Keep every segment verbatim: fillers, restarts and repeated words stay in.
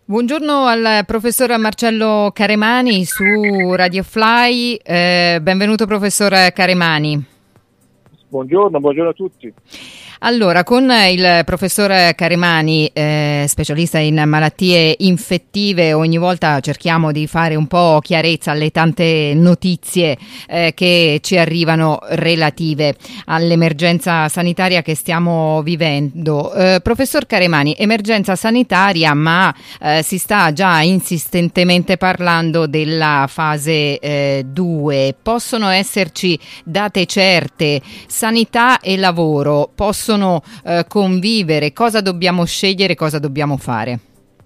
Buongiorno al professor Marcello Caremani su Radio Fly, eh, benvenuto professor Caremani. Buongiorno, buongiorno a tutti. Allora, con il professor Caremani, eh, specialista in malattie infettive, ogni volta cerchiamo di fare un po' chiarezza alle tante notizie eh, che ci arrivano relative all'emergenza sanitaria che stiamo vivendo. Eh, professor Caremani, emergenza sanitaria, ma eh, si sta già insistentemente parlando della fase eh, due. Possono esserci date certe? Sanità e lavoro possono possono eh, convivere? Cosa dobbiamo scegliere, cosa dobbiamo fare?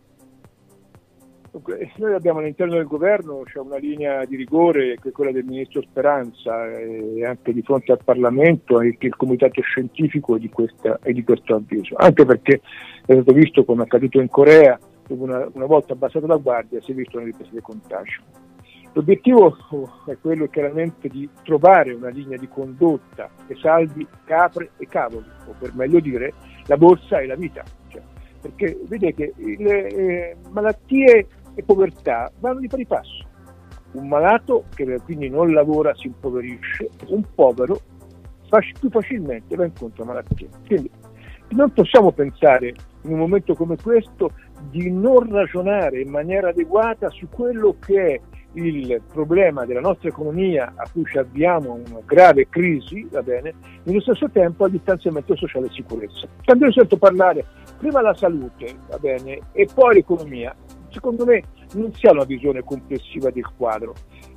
Dunque, noi abbiamo all'interno del governo c'è una linea di rigore che è quella del ministro Speranza e anche di fronte al Parlamento e che il comitato scientifico di questa, è di questo avviso, anche perché è stato visto come è accaduto in Corea, dove una, una volta abbassato la guardia si è visto una ripresa dei contagi. L'obiettivo è quello chiaramente di trovare una linea di condotta che salvi capre e cavoli, o per meglio dire la borsa e la vita. Cioè, perché vedete, le eh, malattie e povertà vanno di pari passo. Un malato che quindi non lavora si impoverisce, un povero fac- più facilmente va incontro a malattie. Quindi non possiamo pensare in un momento come questo di non ragionare in maniera adeguata su quello che è il problema della nostra economia a cui ci avviamo a una grave crisi, va bene, nello stesso tempo al distanziamento sociale e sicurezza. Quando io sento parlare prima la salute, va bene, e poi l'economia, secondo me non si ha una visione complessiva del quadro.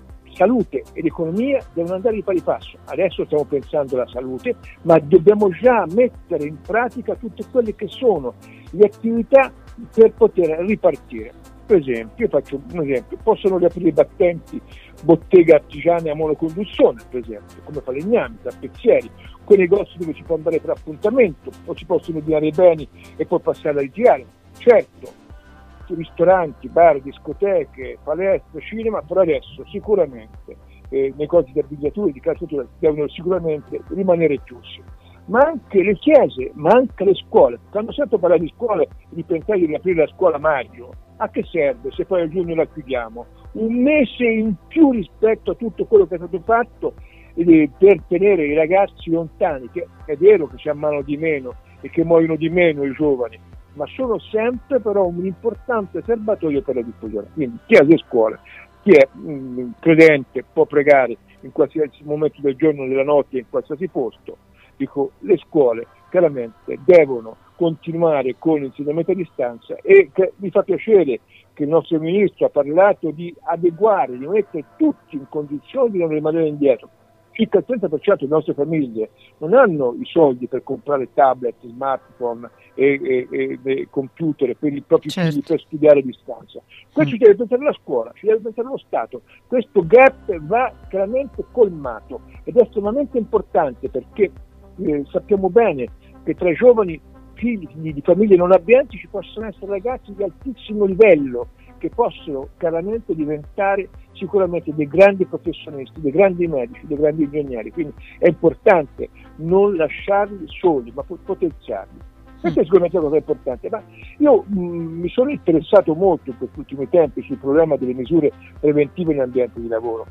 Salute ed economia devono andare di pari passo. Adesso stiamo pensando alla salute, ma dobbiamo già mettere in pratica tutte quelle che sono le attività per poter ripartire. Per esempio, io faccio un esempio, possono riaprire i battenti bottega artigiane a monoconduzione, per esempio, come falegnami, tappezzieri, quei negozi dove si può andare per appuntamento o si possono ordinare i beni e poi passare a ritirare. Certo, ristoranti, bar, discoteche, palestre, cinema, però adesso sicuramente eh, negozi di abbigliatura, di calzatura devono sicuramente rimanere chiusi. Ma anche le chiese, ma anche le scuole. Quando sento parlare di scuole e di pensare di riaprire la scuola maggio, a che serve se poi a giugno la chiudiamo? Un mese in più rispetto a tutto quello che è stato fatto eh, per tenere i ragazzi lontani, che è vero che si ammalano di meno e che muoiono di meno i giovani, ma sono sempre però un importante serbatoio per la diffusione. Quindi chiese e scuole, chi è mh, credente può pregare in qualsiasi momento del giorno e della notte in qualsiasi posto. Dico, le scuole chiaramente devono continuare con l'insegnamento a distanza e che, mi fa piacere che il nostro ministro ha parlato di adeguare, di mettere tutti in condizione di non rimanere indietro. Circa il trenta per cento delle nostre famiglie non hanno i soldi per comprare tablet, smartphone e, e, e, e computer per i propri certo. figli per studiare a distanza. Questo mm. ci deve pensare la scuola, ci deve pensare lo Stato. Questo gap va chiaramente colmato ed è estremamente importante perché eh, sappiamo bene che tra i giovani figli di famiglie non abbienti ci possono essere ragazzi di altissimo livello che possono chiaramente diventare sicuramente dei grandi professionisti, dei grandi medici, dei grandi ingegneri, quindi è importante non lasciarli soli, ma potenziarli. Questa è sicuramente una cosa importante, ma io mh, mi sono interessato molto in questi ultimi tempi sul problema delle misure preventive in ambiente di lavoro.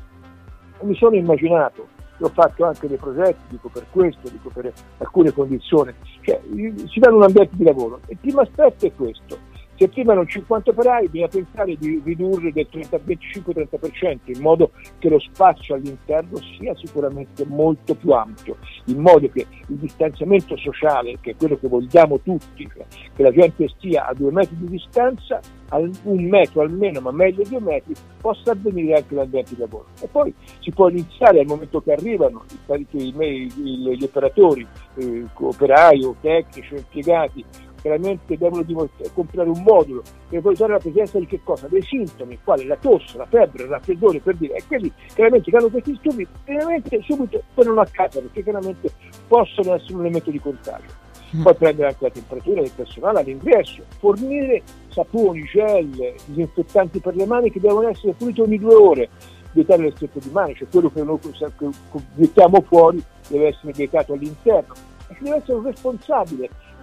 Mi sono immaginato, ho fatto anche dei progetti, dico per questo, dico per alcune condizioni, cioè si dà un ambiente di lavoro. Il primo aspetto è questo. Se prima erano cinquanta operai, bisogna pensare di ridurre del venticinque trenta per cento in modo che lo spazio all'interno sia sicuramente molto più ampio, in modo che il distanziamento sociale, che è quello che vogliamo tutti, che la gente stia a due metri di distanza, a un metro almeno, ma meglio due metri, possa avvenire anche l'ambiente di lavoro. E poi si può iniziare al momento che arrivano i, i, i, gli operatori, eh, operai o tecnici o impiegati, chiaramente devono comprare un modulo per valutare la presenza di che cosa? Dei sintomi, quali la tosse, la febbre, il raffreddore, per dire, e quelli chiaramente che hanno questi studi, chiaramente subito tornano a casa perché chiaramente possono essere un elemento di contagio. Poi prendere anche la temperatura del personale all'ingresso, fornire saponi, gel, disinfettanti per le mani che devono essere puliti ogni due ore, vietare le strette di mani, cioè quello che noi vietiamo fuori deve essere vietato all'interno. E ci deve essere un responsabile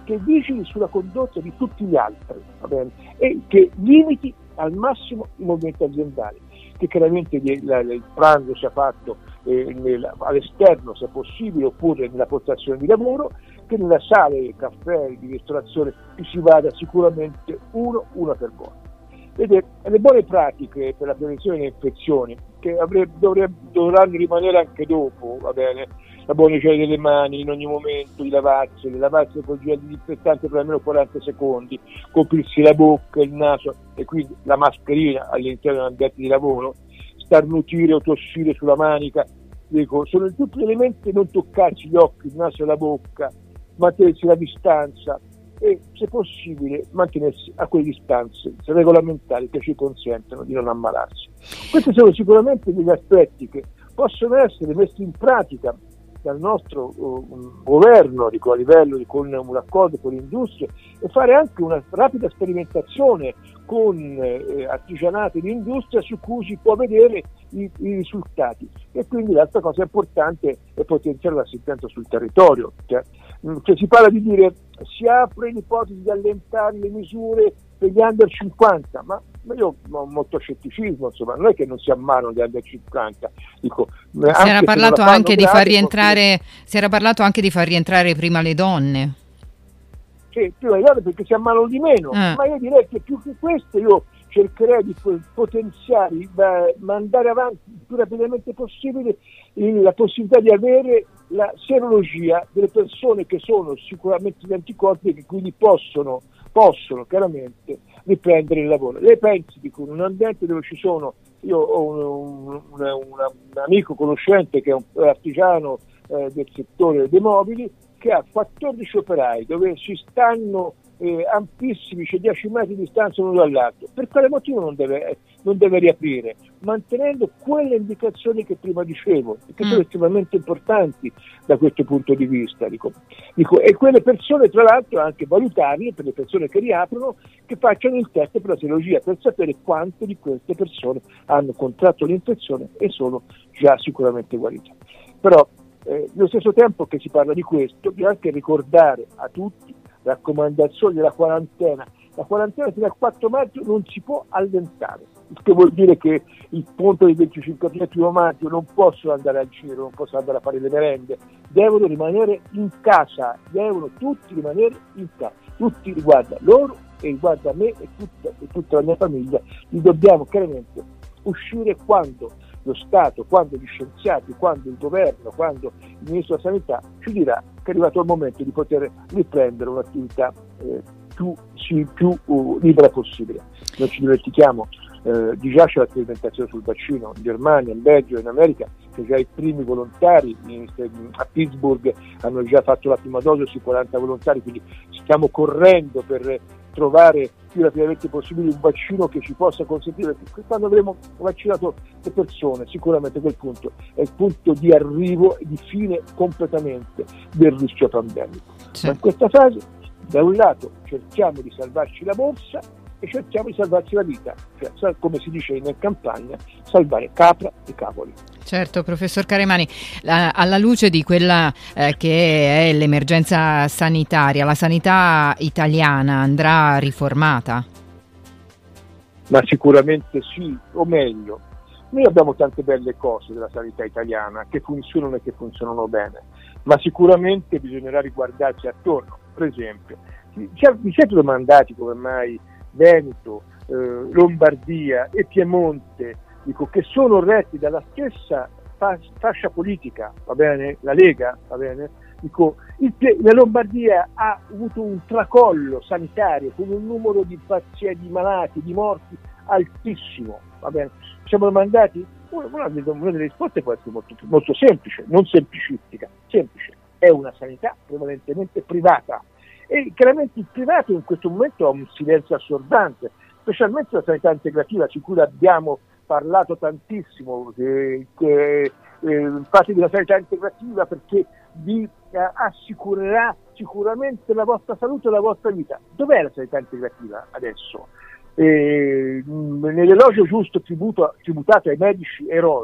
che vigili sulla condotta di tutti gli altri, va bene? E che limiti al massimo i movimenti aziendali, che chiaramente il pranzo sia fatto eh, nel, all'esterno se possibile, oppure nella postazione di lavoro, che nella sala di caffè, di ristorazione ci si vada sicuramente uno, una per volta. Vedete, le buone pratiche per la prevenzione delle infezioni, che avrebbe, dovrebbe, dovranno rimanere anche dopo, va bene? La buona igiene delle mani in ogni momento, di lavarsi, di lavarsi con gel disinfettante per almeno quaranta secondi, coprirsi la bocca, il naso e quindi la mascherina all'interno dell'ambiente di lavoro, starnutire o tossire sulla manica, dico, sono tutti elementi, non toccarsi gli occhi, il naso e la bocca, mantenersi la distanza e, se possibile, mantenersi a quelle distanze regolamentari che ci consentono di non ammalarsi. Questi sono sicuramente degli aspetti che possono essere messi in pratica dal nostro uh, governo, dico, a livello di, con un accordo con le industrie, e fare anche una rapida sperimentazione con eh, artigianati di industria su cui si può vedere i, i risultati. E quindi l'altra cosa importante è potenziare l'assistenza sul territorio. Cioè, cioè si parla di dire si apre l'ipotesi di allentare le misure per gli under cinquanta, ma io ho molto scetticismo, insomma, non è che non si ammalano gli under cinquanta. Dico, si era parlato anche di far rientrare, possono... si era parlato anche di far rientrare prima le donne. Sì, prima le donne perché si ammalano di meno, eh. ma io direi che più che questo io cercherei di potenziare, di mandare avanti il più rapidamente possibile la possibilità di avere la serologia delle persone che sono sicuramente di anticorpi e che quindi possono, possono chiaramente riprendere il lavoro. Lei pensi di un ambiente dove ci sono, io ho un, un, una, una, un amico conoscente che è un artigiano eh, del settore dei mobili, che ha quattordici operai dove si stanno eh, ampissimi, c'è dieci metri di distanza uno dall'altro. Per quale motivo non deve, non deve riaprire? Mantenendo quelle indicazioni che prima dicevo, che sono mm. estremamente importanti da questo punto di vista. Dico. Dico, e quelle persone, tra l'altro, anche valutarle per le persone che riaprono, che facciano il test per la serologia, per sapere quante di queste persone hanno contratto l'infezione e sono già sicuramente guarite. Però, Eh, nello stesso tempo che si parla di questo, bisogna anche ricordare a tutti le raccomandazioni della quarantena. La quarantena fino al quattro maggio non si può allentare, il che vuol dire che il punto del venticinque maggio non possono andare al giro, non possono andare a fare le merende, devono rimanere in casa, devono tutti rimanere in casa, tutti, riguarda loro e riguarda me e tutta, e tutta la mia famiglia, li dobbiamo chiaramente uscire quando lo Stato, quando gli scienziati, quando il governo, quando il Ministro della Sanità ci dirà che è arrivato il momento di poter riprendere un'attività eh, più, sì, più uh, libera possibile. Non ci dimentichiamo, eh, di già c'è la sperimentazione sul vaccino in Germania, in Belgio, in America, che già i primi volontari in, a Pittsburgh hanno già fatto la prima dose su quaranta volontari, quindi stiamo correndo per trovare più rapidamente possibile un vaccino che ci possa consentire, perché quando avremo vaccinato le persone sicuramente quel punto è il punto di arrivo e di fine completamente del rischio pandemico. Sì. Ma in questa fase da un lato cerchiamo di salvarci la borsa e cerchiamo di salvarci la vita, cioè come si dice in campagna, salvare capra e cavoli. Certo, professor Caremani, la, alla luce di quella eh, che è l'emergenza sanitaria, la sanità italiana andrà riformata? Ma sicuramente sì, o meglio, noi abbiamo tante belle cose della sanità italiana che funzionano e che funzionano bene, ma sicuramente bisognerà riguardarci attorno. Per esempio, vi siete domandati come mai Veneto, eh, Lombardia e Piemonte, dico, che sono retti dalla stessa fas- fascia politica, va bene, la Lega, va bene, dico, il, la Lombardia ha avuto un tracollo sanitario con un numero di pazienti, di malati, di morti altissimo, va bene. Ci siamo domandati, una delle, una delle risposte può essere molto, molto semplice, non semplicistica, semplice, è una sanità prevalentemente privata. E chiaramente il privato in questo momento ha un silenzio assordante, specialmente la sanità integrativa, su cui abbiamo parlato tantissimo, che, che, eh, infatti della sanità integrativa, perché vi eh, assicurerà sicuramente la vostra salute e la vostra vita. Dov'è la sanità integrativa adesso? Eh, nell'elogio giusto tributo, tributato ai medici eroi,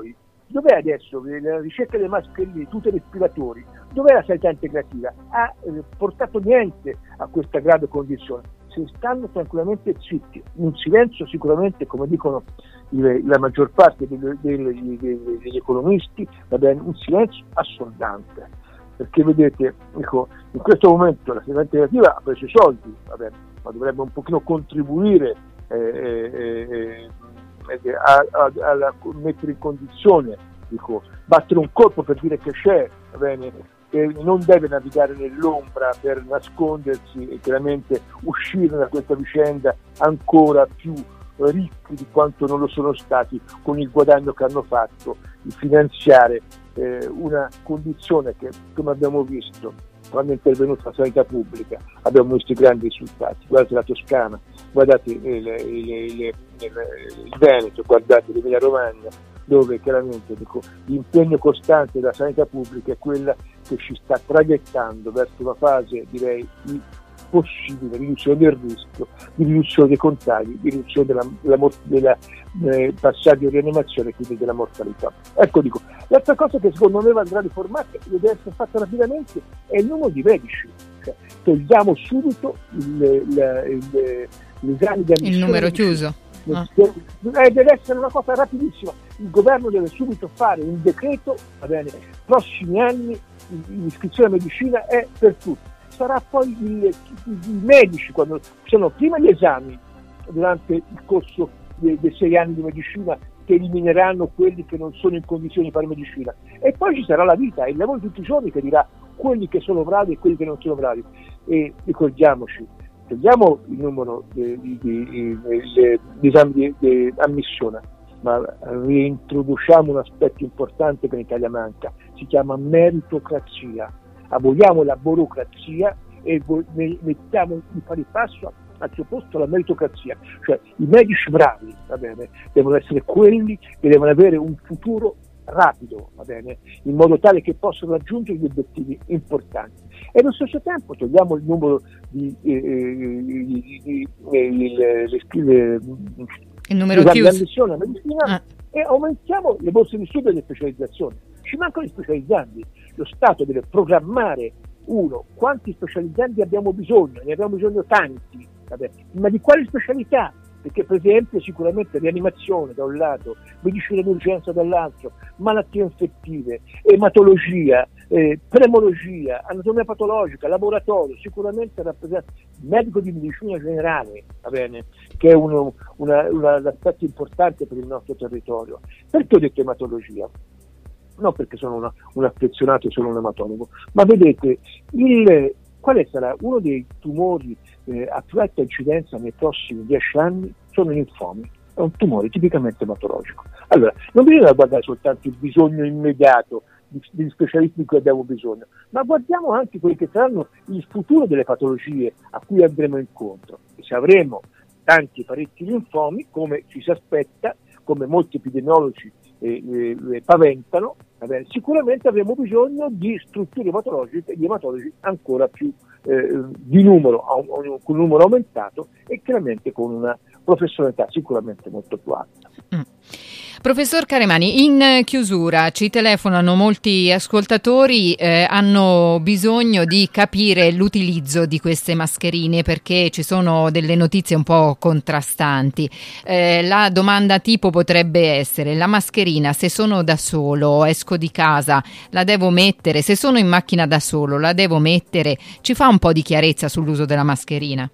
Dov'è adesso la ricerca delle mascherine, di tutti i respiratori? Dov'è la sanità integrativa? Ha eh, portato niente a questa grave condizione. Se stanno tranquillamente zitti, un silenzio sicuramente, come dicono le, la maggior parte degli, degli, degli, degli economisti, va bene, un silenzio assordante. Perché vedete, ecco, in questo momento la sanità integrativa ha preso i soldi, va bene, ma dovrebbe un pochino contribuire eh, eh, eh, a, a, a mettere in condizione, dico, battere un colpo per dire che c'è, va bene, e non deve navigare nell'ombra per nascondersi e chiaramente uscire da questa vicenda ancora più ricchi di quanto non lo sono stati con il guadagno che hanno fatto di finanziare eh, una condizione che, come abbiamo visto quando è intervenuta la sanità pubblica, abbiamo visto i grandi risultati. Guardate la Toscana, guardate il, il, il, il, il Veneto, guardate l'Emilia Romagna, dove chiaramente, dico, l'impegno costante della sanità pubblica è quella che ci sta traghettando verso una fase, direi, di possibile riduzione del rischio, di riduzione dei contagi, di riduzione della, della, della eh, passaggio di rianimazione e quindi della mortalità. Ecco, dico, l'altra cosa che secondo me andrà riformata e deve essere fatta rapidamente è il numero di medici. Cioè, togliamo subito il, il, il, l'esame di ammissione. Il numero chiuso. Ah. Eh, deve essere una cosa rapidissima. Il governo deve subito fare un decreto, va bene, prossimi anni l'iscrizione a medicina è per tutti. Sarà poi il, i medici, quando sono prima gli esami durante il corso dei, dei sei anni di medicina, che elimineranno quelli che non sono in condizioni di fare medicina, e poi ci sarà la vita e il lavoro di tutti i giorni che dirà quelli che sono bravi e quelli che non sono bravi. E ricordiamoci, togliamo il numero di, di, di, di, di esami di, di ammissione, ma reintroduciamo un aspetto importante che in Italia manca, si chiama meritocrazia. Aboliamo la burocrazia e mettiamo di pari passo al suo posto la meritocrazia, cioè i medici bravi, va bene, devono essere quelli che devono avere un futuro rapido, va bene, in modo tale che possano raggiungere gli obiettivi importanti. E allo stesso tempo togliamo il numero di, eh, di, di eh, il, il, il numero chiuso di ammissione alla medicina ah. e aumentiamo le borse di studio e le specializzazioni. Ci mancano gli specializzanti. Lo Stato deve programmare, uno, quanti specializzanti abbiamo bisogno, ne abbiamo bisogno tanti, vabbè, ma di quali specialità? Perché per esempio sicuramente rianimazione da un lato, medicina d'urgenza dall'altro, malattie infettive, ematologia, eh, pneumologia, anatomia patologica, laboratorio, sicuramente rappresenta medico di medicina generale, va bene, che è uno, una, una, un aspetto importante per il nostro territorio. Perché ho detto ematologia? Non perché sono una, un affezionato e sono un ematologo, ma vedete, il, quale sarà uno dei tumori eh, a più alta incidenza nei prossimi dieci anni? Sono i linfomi, è un tumore tipicamente ematologico. Allora, non bisogna guardare soltanto il bisogno immediato di, degli specialisti di cui abbiamo bisogno, ma guardiamo anche quelli che saranno il futuro delle patologie a cui andremo incontro. E se avremo tanti parecchi linfomi, come ci si aspetta, come molti epidemiologi eh, eh, paventano, vabbè, sicuramente avremo bisogno di strutture ematologiche, di ematologi ancora più eh, di numero, con un numero aumentato e chiaramente con una professionalità sicuramente molto più alta. Mm. Professor Caremani, in chiusura ci telefonano molti ascoltatori, eh, hanno bisogno di capire l'utilizzo di queste mascherine perché ci sono delle notizie un po' contrastanti. Eh, la domanda tipo potrebbe essere: la mascherina, se sono da solo, esco di casa, la devo mettere? Se sono in macchina da solo, la devo mettere? Ci fa un po' di chiarezza sull'uso della mascherina?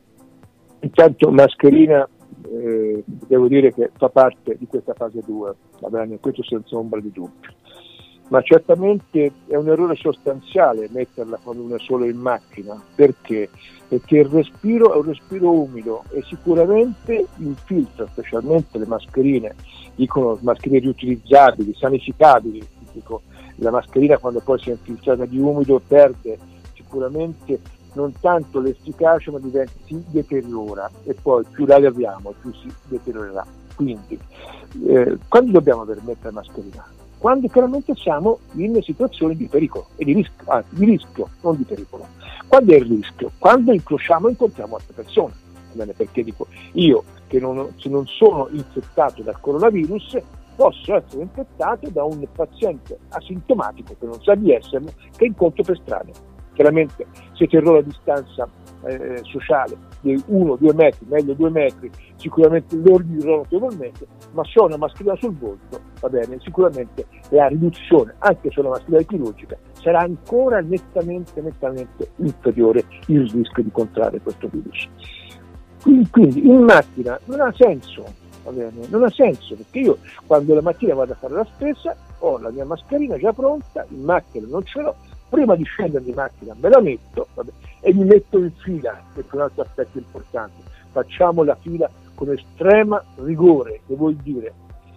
Intanto mascherina, eh, devo dire che fa parte di questa fase due, va bene, questo senza ombra di dubbio, ma certamente è un errore sostanziale metterla quando uno è solo in macchina. Perché? Perché il respiro è un respiro umido e sicuramente infiltra, specialmente le mascherine, dicono mascherine riutilizzabili, sanificabili, dico, la mascherina quando poi si è infiltrata di umido perde sicuramente non tanto l'efficacia, ma diventa, si deteriora e poi più la leviamo più si deteriorerà. Quindi eh, quando dobbiamo mettere la mascherina? Quando chiaramente siamo in situazioni di pericolo e di rischio, anzi di rischio, non di pericolo. Quando è il rischio? Quando incrociamo e incontriamo altre persone. Bene, perché dico, io che non, se non sono infettato dal coronavirus possono essere infettate da un paziente asintomatico che non sa di esserlo, che incontro per strada. Chiaramente se terrò la distanza eh, sociale di uno due metri, meglio due metri, sicuramente lo ridurrò notevolmente, ma se ho una mascherina sul volto, va bene, sicuramente la riduzione, anche se è una mascherina chirurgica, sarà ancora nettamente, nettamente inferiore il rischio di contrarre questo virus. Quindi, quindi in macchina non ha senso, va bene, non ha senso, perché io quando la mattina vado a fare la spesa ho la mia mascherina già pronta, in macchina non ce l'ho, prima di scendere di macchina me la metto, vabbè, e mi metto in fila, questo è un altro aspetto importante. Facciamo la fila con estrema rigore, che vuol dire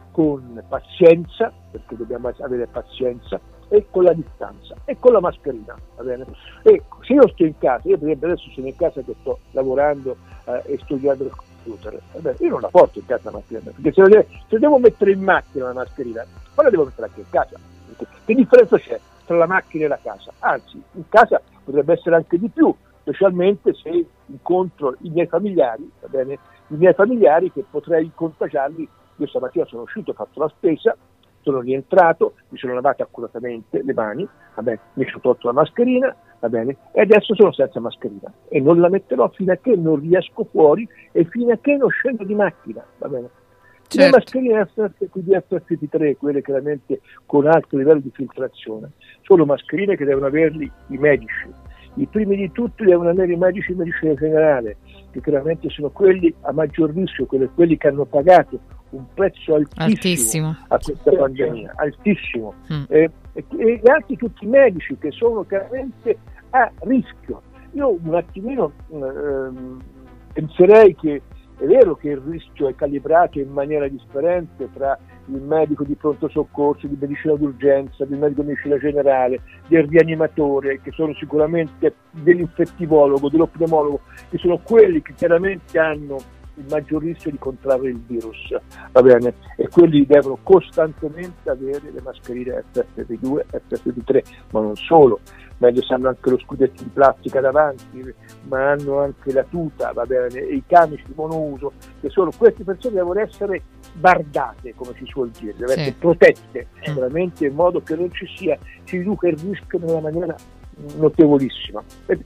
con pazienza, perché dobbiamo avere pazienza, e con la distanza e con la mascherina, va bene? E se io sto in casa, io per esempio adesso sono in casa che sto lavorando eh, e sto guardando il computer, vabbè, io non la porto in casa la mascherina, perché se, deve, se devo mettere in macchina la mascherina, poi la devo mettere anche in casa, perché che differenza c'è tra la macchina e la casa? Anzi, in casa potrebbe essere anche di più, specialmente se incontro i miei familiari, va bene? I miei familiari che potrei contagiarli. Io stamattina sono uscito, ho fatto la spesa, sono rientrato, mi sono lavato accuratamente le mani, va bene, mi sono tolto la mascherina, va bene, e adesso sono senza mascherina e non la metterò fino a che non riesco fuori e fino a che non scendo di macchina, va bene. Certo. Le mascherine F F P tre, quelle chiaramente con alto livello di filtrazione, sono mascherine che devono averli i medici. I primi di tutti devono avere i medici di medicina generale, che chiaramente sono quelli a maggior rischio, quelli, quelli che hanno pagato un prezzo altissimo, altissimo. a questa pandemia, altissimo, mm. eh, e, e anche tutti i medici che sono chiaramente a rischio. Io un attimino eh, penserei che è vero che il rischio è calibrato in maniera differente tra il medico di pronto soccorso, di medicina d'urgenza, del medico di medicina generale, del rianimatore, che sono sicuramente dell'infettivologo, dell'opneumologo, che sono quelli che chiaramente hanno il maggior rischio di contrarre il virus, va bene? E quelli devono costantemente avere le mascherine F F P due, F F P tre, ma non solo, meglio se hanno anche lo scudetto di plastica davanti, ma hanno anche la tuta, va bene, e i camici di monouso, che sono queste persone devono essere bardate, come si suol dire, devono sì. essere protette, mm. veramente in modo che non ci sia, si riduca il rischio nella maniera notevolissima.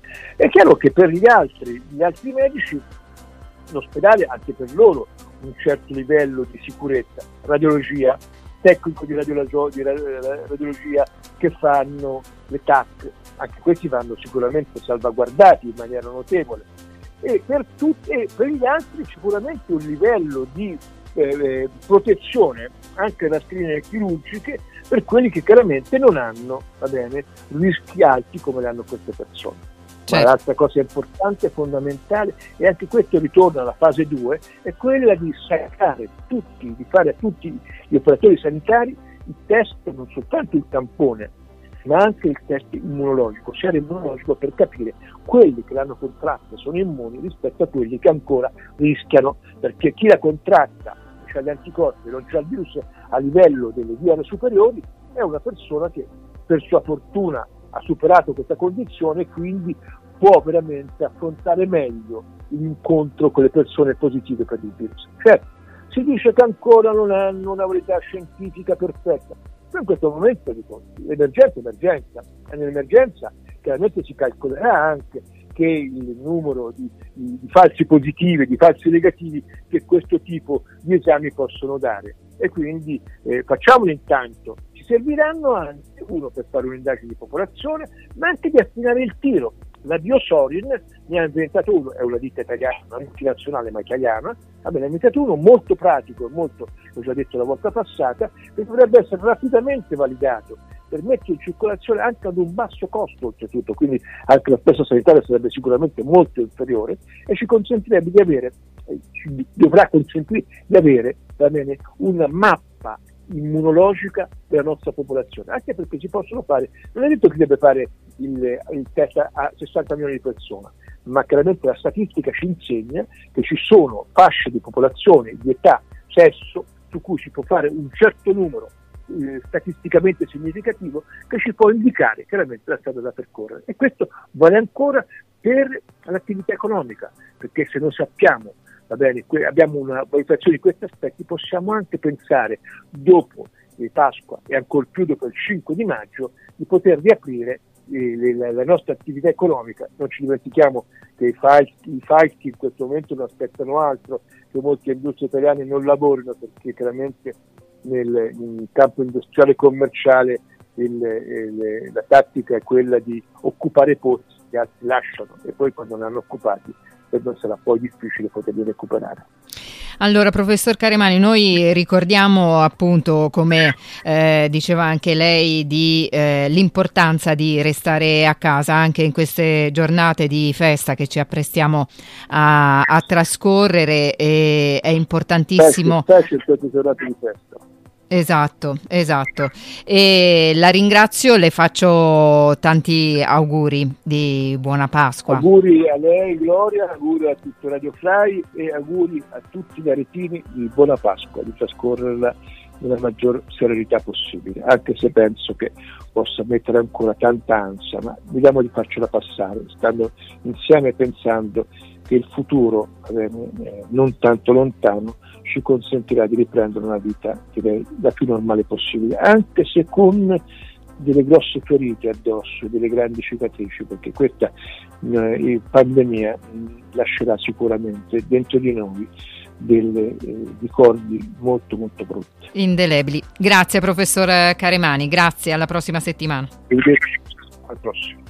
È chiaro che per gli altri, gli altri medici, l'ospedale anche per loro un certo livello di sicurezza, radiologia, tecnico di, radiolo- di radiologia che fanno le T A C, anche questi vanno sicuramente salvaguardati in maniera notevole, e per, tutti, e per gli altri sicuramente un livello di eh, protezione, anche mascherine chirurgiche, per quelli che chiaramente non hanno, va bene, rischi alti come le hanno queste persone. Certo. Ma l'altra cosa importante, fondamentale, e anche questo ritorna alla fase due, è quella di sanare tutti, di fare a tutti gli operatori sanitari il test, non soltanto il tampone, ma anche il test immunologico, sero immunologico, per capire quelli che l'hanno contratta sono immuni rispetto a quelli che ancora rischiano, perché chi la contratta, cioè gli anticorpi, non c'è il virus a livello delle vie superiori, è una persona che per sua fortuna ha superato questa condizione e quindi può veramente affrontare meglio l'incontro con le persone positive per il virus. Certo, si dice che ancora non hanno una verità scientifica perfetta, però in questo momento dico, l'emergenza è emergenza, e nell'emergenza chiaramente si calcolerà anche che il numero di, di, di falsi positivi, di falsi negativi che questo tipo di esami possono dare, e quindi eh, facciamolo intanto. Ci serviranno anche, uno, per fare un'indagine di popolazione, ma anche di affinare il tiro. La Biosorin ne ha inventato uno, è una ditta italiana, una multinazionale ma italiana, ha inventato uno molto pratico, molto, l'ho già detto la volta passata, che dovrebbe essere rapidamente validato per mettere in circolazione anche ad un basso costo oltretutto, quindi anche la spesa sanitaria sarebbe sicuramente molto inferiore, e ci consentirebbe di avere, eh, ci dovrà consentire di avere va bene, una mappa immunologica della nostra popolazione, anche perché si possono fare, non è detto che deve fare il, il test a sessanta milioni di persone, ma chiaramente la statistica ci insegna che ci sono fasce di popolazione, di età, sesso, su cui si può fare un certo numero eh, statisticamente significativo che ci può indicare chiaramente la strada da percorrere, e questo vale ancora per l'attività economica, perché se non sappiamo va bene, que- abbiamo una valutazione di questi aspetti, possiamo anche pensare dopo eh, Pasqua e ancor più dopo il cinque di maggio di poter riaprire eh, la, la nostra attività economica. Non ci dimentichiamo che i falchi, i falchi in questo momento non aspettano altro, che molte industrie italiane non lavorino perché chiaramente nel, nel campo industriale e commerciale il, il, la tattica è quella di occupare posti che altri lasciano e poi quando ne hanno occupati e non sarà poi difficile poterli recuperare. Allora, professor Caremani, noi ricordiamo appunto, come eh, diceva anche lei, di eh, l'importanza di restare a casa anche in queste giornate di festa che ci apprestiamo a, a trascorrere, e è importantissimo. Specie, specie queste giornate di festa. Esatto, esatto. E la ringrazio, le faccio tanti auguri di buona Pasqua. Auguri a lei Gloria, auguri a tutto Radio Fly e auguri a tutti gli aretini di buona Pasqua, di trascorrerla nella maggior serenità possibile, anche se penso che possa mettere ancora tanta ansia, ma vediamo di farcela passare, stando insieme e pensando che il futuro, eh, non tanto lontano, ci consentirà di riprendere una vita, direi, la più normale possibile, anche se con delle grosse ferite addosso, delle grandi cicatrici, perché questa eh, pandemia mh, lascerà sicuramente dentro di noi dei eh, ricordi molto molto brutti. Indelebili. Grazie professor Caremani, grazie, alla prossima settimana. Al prossimo.